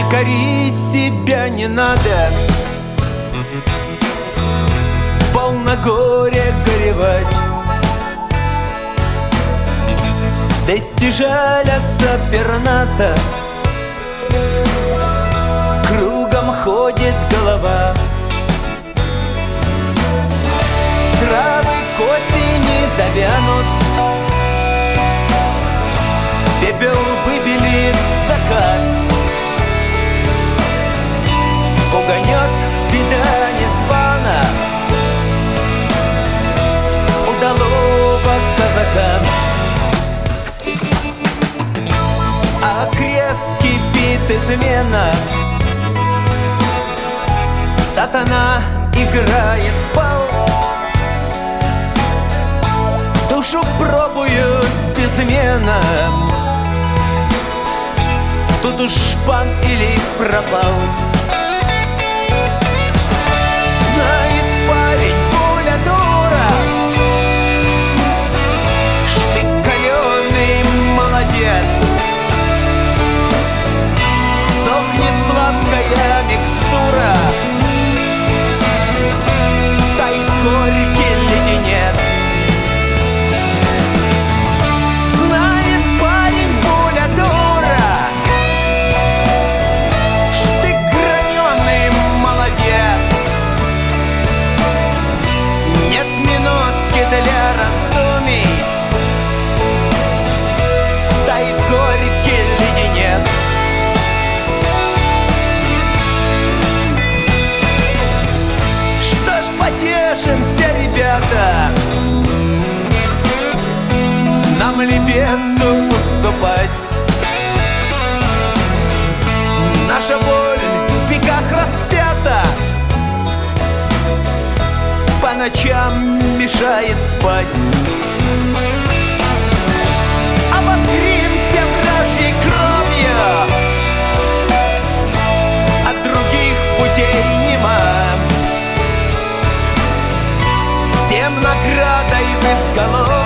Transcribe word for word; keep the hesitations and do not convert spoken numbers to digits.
Кори себя не надо, полно горя горевать. Вести жалятся перната, кругом ходит голова. Травы к осени завянут, пепел выбелит закат. Угонет беда незвано удалого казака. А крест кипит измена, сатана играет бал. Душу пробуют безмена, тут уж пан или пропал. Знает парень, пуля дура, штык калёный, молодец. Сохнет сладкая микстура, тает горький леденец. Знает парень, пуля дура, штык граненый, молодец. Нет минутки для раздумий, тает горький леденец. Потешимся, ребята, нам ли бесу уступать? Наша боль в веках распята, по ночам мешает спать. Обогримся вражьей кровью, от других путей нема. Всем наградой в изголовье